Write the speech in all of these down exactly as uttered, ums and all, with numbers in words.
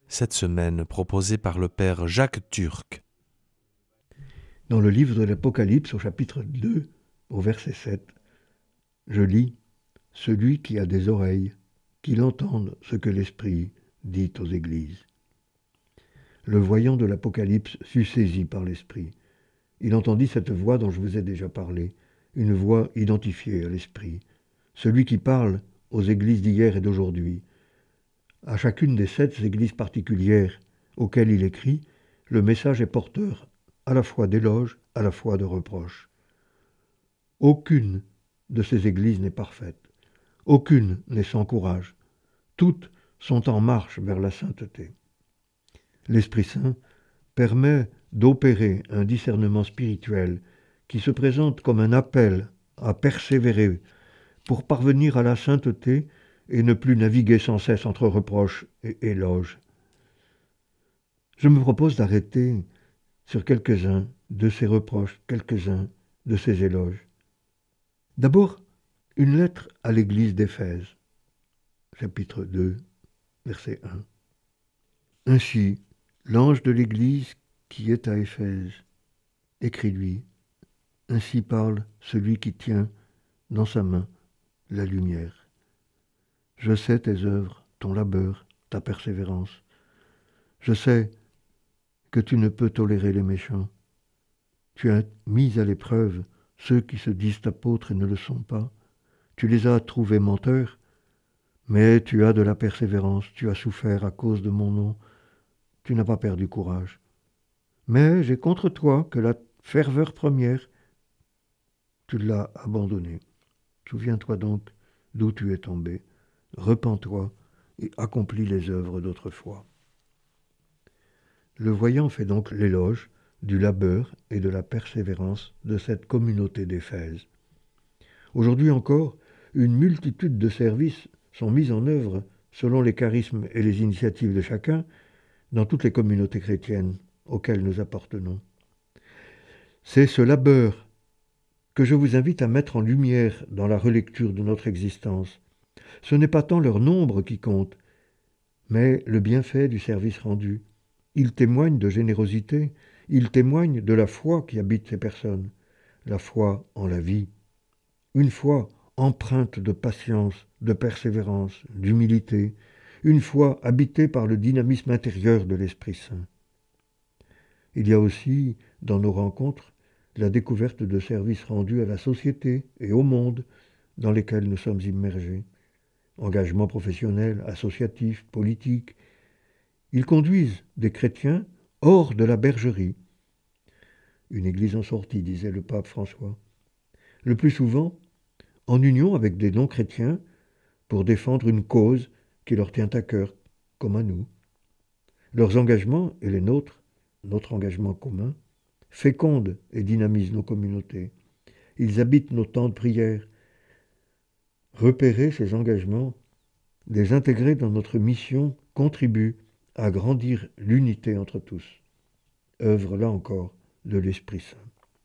cette semaine proposée par le père Jacques Turc. Dans le livre de l'Apocalypse, au chapitre deux, au verset sept, je lis « Celui qui a des oreilles, qu'il entende ce que l'Esprit dit aux églises. » Le voyant de l'Apocalypse fut saisi par l'Esprit. Il entendit cette voix dont je vous ai déjà parlé, une voix identifiée à l'Esprit, celui qui parle aux églises d'hier et d'aujourd'hui. À chacune des sept églises particulières auxquelles il écrit, le message est porteur à la fois d'éloges, à la fois de reproches. Aucune de ces églises n'est parfaite, aucune n'est sans courage, toutes sont en marche vers la sainteté. L'Esprit Saint permet d'opérer un discernement spirituel qui se présente comme un appel à persévérer pour parvenir à la sainteté et ne plus naviguer sans cesse entre reproches et éloges. Je me propose d'arrêter sur quelques-uns de ces reproches, quelques-uns de ces éloges. D'abord, une lettre à l'église d'Éphèse, chapitre deux, verset un. Ainsi, l'ange de l'église qui est à Éphèse, écrit-lui, ainsi parle celui qui tient dans sa main la lumière. Je sais tes œuvres, ton labeur, ta persévérance. Je sais que tu ne peux tolérer les méchants. Tu as mis à l'épreuve ceux qui se disent apôtres et ne le sont pas. Tu les as trouvés menteurs, mais tu as de la persévérance, tu as souffert à cause de mon nom. Tu n'as pas perdu courage. Mais j'ai contre toi que la ferveur première, tu l'as abandonnée. Souviens-toi donc d'où tu es tombé. Repens-toi et accomplis les œuvres d'autrefois. Le voyant fait donc l'éloge du labeur et de la persévérance de cette communauté d'Éphèse. Aujourd'hui encore, une multitude de services sont mis en œuvre selon les charismes et les initiatives de chacun dans toutes les communautés chrétiennes auxquelles nous appartenons. C'est ce labeur que je vous invite à mettre en lumière dans la relecture de notre existence. Ce n'est pas tant leur nombre qui compte, mais le bienfait du service rendu. Il témoigne de générosité, il témoigne de la foi qui habite ces personnes, la foi en la vie. Une foi empreinte de patience, de persévérance, d'humilité, une foi habitée par le dynamisme intérieur de l'Esprit Saint. Il y a aussi, dans nos rencontres, la découverte de services rendus à la société et au monde dans lesquels nous sommes immergés. Engagement professionnel, associatif, politique. Ils conduisent des chrétiens hors de la bergerie. Une église en sortie, disait le pape François. Le plus souvent, en union avec des non-chrétiens pour défendre une cause qui leur tient à cœur, comme à nous. Leurs engagements et les nôtres, notre engagement commun, fécondent et dynamisent nos communautés. Ils habitent nos temps de prière. Repérer ces engagements, les intégrer dans notre mission, contribue à grandir l'unité entre tous. Œuvre, là encore, de l'Esprit Saint.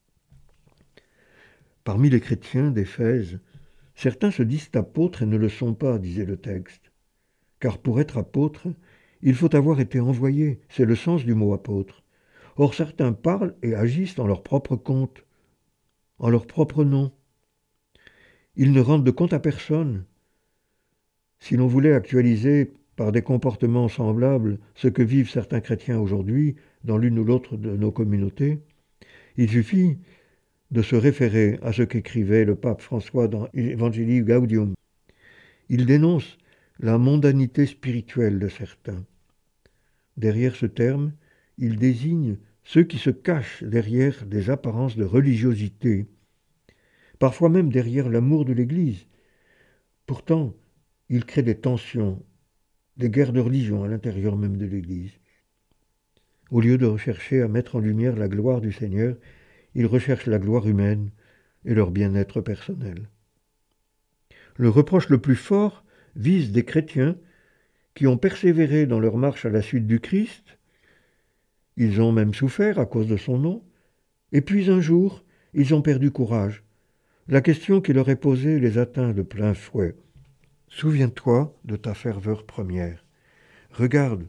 Parmi les chrétiens d'Éphèse, certains se disent apôtres et ne le sont pas, disait le texte. Car pour être apôtre, il faut avoir été envoyé, c'est le sens du mot apôtre. Or certains parlent et agissent en leur propre compte, en leur propre nom. Ils ne rendent de compte à personne. Si l'on voulait actualiser par des comportements semblables ce que vivent certains chrétiens aujourd'hui dans l'une ou l'autre de nos communautés, il suffit de se référer à ce qu'écrivait le pape François dans Evangelii Gaudium. Il dénonce la mondanité spirituelle de certains. Derrière ce terme, il désigne ceux qui se cachent derrière des apparences de religiosité, parfois même derrière l'amour de l'Église. Pourtant, il crée des tensions, des guerres de religion à l'intérieur même de l'Église. Au lieu de rechercher à mettre en lumière la gloire du Seigneur, ils recherchent la gloire humaine et leur bien-être personnel. Le reproche le plus fort vise des chrétiens qui ont persévéré dans leur marche à la suite du Christ. Ils ont même souffert à cause de son nom. Et puis un jour, ils ont perdu courage. La question qui leur est posée les atteint de plein fouet. Souviens-toi de ta ferveur première. Regarde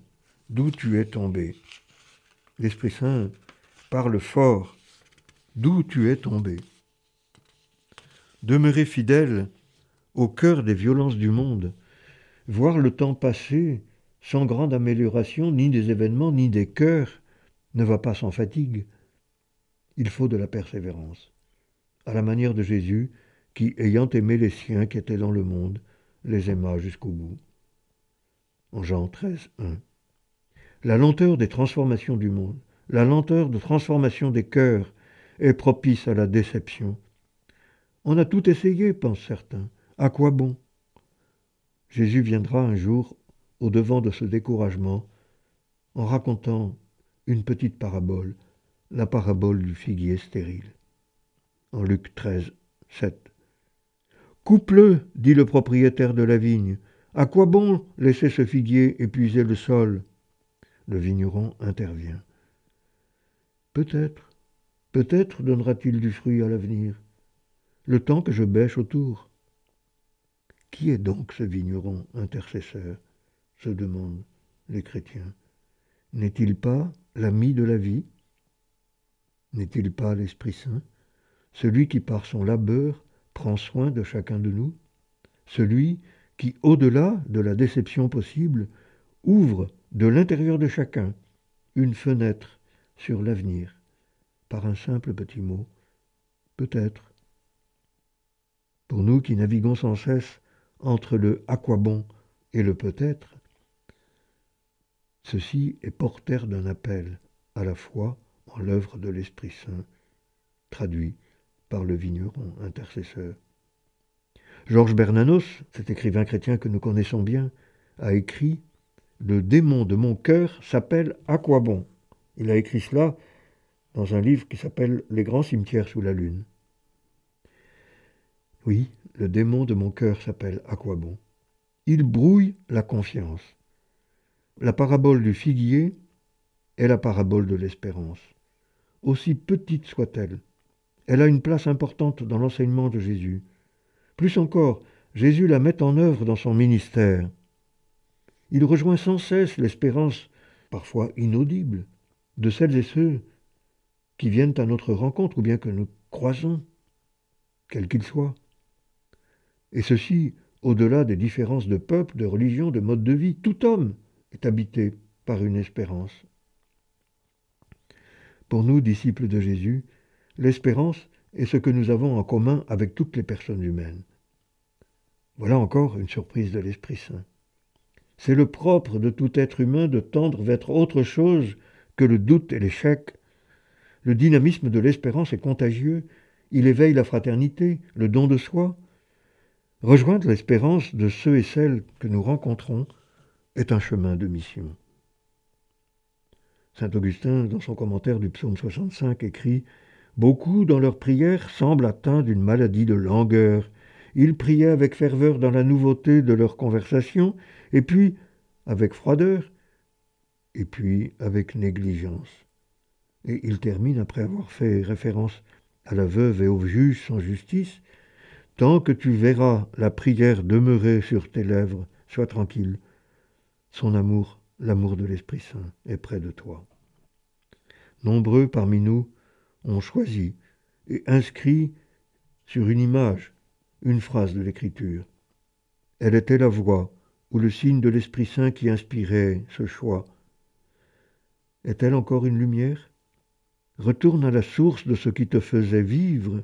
d'où tu es tombé. L'Esprit Saint parle fort, d'où tu es tombé. Demeurer fidèle au cœur des violences du monde, voir le temps passer sans grande amélioration, ni des événements, ni des cœurs, ne va pas sans fatigue. Il faut de la persévérance, à la manière de Jésus, qui, ayant aimé les siens qui étaient dans le monde, les aima jusqu'au bout. En Jean treize, un. La lenteur des transformations du monde, la lenteur de transformation des cœurs est propice à la déception. On a tout essayé, pensent certains. À quoi bon? Jésus viendra un jour au-devant de ce découragement en racontant une petite parabole, la parabole du figuier stérile. En Luc treize, sept. Coupe-le, dit le propriétaire de la vigne. À quoi bon laisser ce figuier épuiser le sol? Le vigneron intervient. Peut-être, peut-être donnera-t-il du fruit à l'avenir, le temps que je bêche autour. Qui est donc ce vigneron intercesseur, se demandent les chrétiens. N'est-il pas l'ami de la vie? N'est-il pas l'Esprit Saint, celui qui par son labeur prend soin de chacun de nous, celui qui, au-delà de la déception possible, ouvre de l'intérieur de chacun une fenêtre sur l'avenir, par un simple petit mot, peut-être. Pour nous qui naviguons sans cesse entre le « à quoi bon » et le « peut-être », ceci est porteur d'un appel à la foi en l'œuvre de l'Esprit Saint, traduit par le vigneron intercesseur. Georges Bernanos, cet écrivain chrétien que nous connaissons bien, a écrit « Le démon de mon cœur s'appelle à quoi bon ?» Il a écrit cela dans un livre qui s'appelle « Les grands cimetières sous la lune ». Oui, le démon de mon cœur s'appelle à quoi bon? Il brouille la confiance. La parabole du figuier est la parabole de l'espérance. Aussi petite soit-elle, elle a une place importante dans l'enseignement de Jésus. Plus encore, Jésus la met en œuvre dans son ministère. Il rejoint sans cesse l'espérance, parfois inaudible, de celles et ceux qui viennent à notre rencontre ou bien que nous croisons, quels qu'ils soient. Et ceci, au-delà des différences de peuple, de religion, de mode de vie, tout homme est habité par une espérance. Pour nous, disciples de Jésus, l'espérance est ce que nous avons en commun avec toutes les personnes humaines. Voilà encore une surprise de l'Esprit Saint. C'est le propre de tout être humain de tendre vers autre chose que le doute et l'échec. Le dynamisme de l'espérance est contagieux, il éveille la fraternité, le don de soi. Rejoindre l'espérance de ceux et celles que nous rencontrons est un chemin de mission. Saint Augustin, dans son commentaire du psaume soixante-cinq, écrit « Beaucoup dans leurs prières semblent atteints d'une maladie de langueur. Ils priaient avec ferveur dans la nouveauté de leur conversation, et puis avec froideur, et puis avec négligence. » Et il termine, après avoir fait référence à la veuve et au juge sans justice, « Tant que tu verras la prière demeurer sur tes lèvres, sois tranquille. Son amour, l'amour de l'Esprit Saint, est près de toi. » Nombreux parmi nous ont choisi et inscrit sur une image une phrase de l'Écriture. Elle était la voix ou le signe de l'Esprit Saint qui inspirait ce choix. Est-elle encore une lumière? Retourne à la source de ce qui te faisait vivre.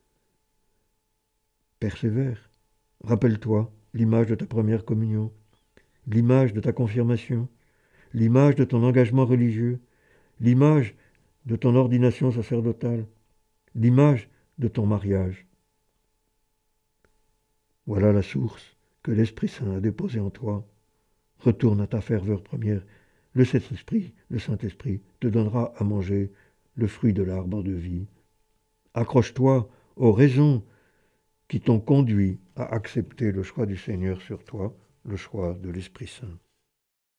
Persévère. Rappelle-toi l'image de ta première communion, l'image de ta confirmation, l'image de ton engagement religieux, l'image de ton ordination sacerdotale, l'image de ton mariage. Voilà la source que l'Esprit Saint a déposée en toi. Retourne à ta ferveur première. Le Saint-Esprit, le Saint-Esprit te donnera à manger le fruit de l'arbre de vie. Accroche-toi aux raisons qui t'ont conduit à accepter le choix du Seigneur sur toi, le choix de l'Esprit Saint.